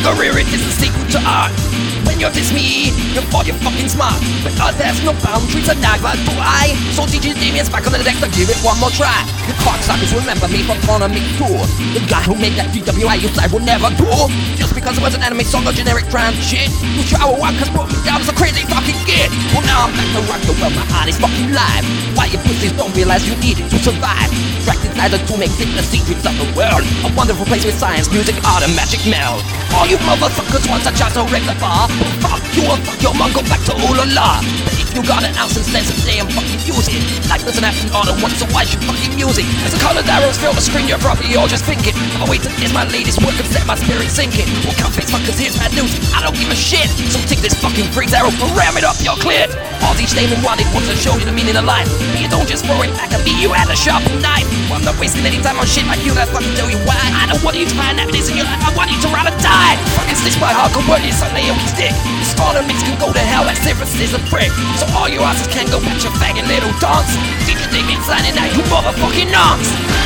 career, it is a sequel to art. When you diss me, you thought you're fucking smart. But there's no boundaries, and neither do I. So DJ Damien's back on the deck to give it one more try. You cocksuckers remember me from Economic Tour. The guy who made that DWI you said would never do. Just because it was an anime song or generic trans shit. You shower one cause put me down as a crazy fucking kid. Well now I'm back to rock the world, my heart is fucking live. Why you pussies don't realize you need it to survive. Tracked inside to make it the secrets of the world. A wonderful place with science, music, art and magic meld. All you motherfuckers want a chance to wreck the bar. Fuck you and fuck your mom, go back to ooh-la-la. But if you got an ounce and sense of damn fucking use it. Life doesn't have to order once, so why should fucking music? As the colored arrows fill the screen, you're probably all just thinking. I'll wait till this my latest work and set my spirit sinking. Well come face fuckers, here's bad news, I don't give a shit. So take this fucking freeze arrow and ram it up your clit. All each name and wanted wants to show you the meaning of life. You don't just throw it back and beat you at a sharp knife. Well, I'm not wasting any time on shit like you, that's fucking tell you why. I don't want you to find evidence in your life, I want you to rather die. Fucking stitch my hardcore body, it's like nail stick. The starter mix can go to hell, that Sirius is a prick. So all you asses can go back your faggot little dance. DJ Damien signing out, you motherfucking nonce.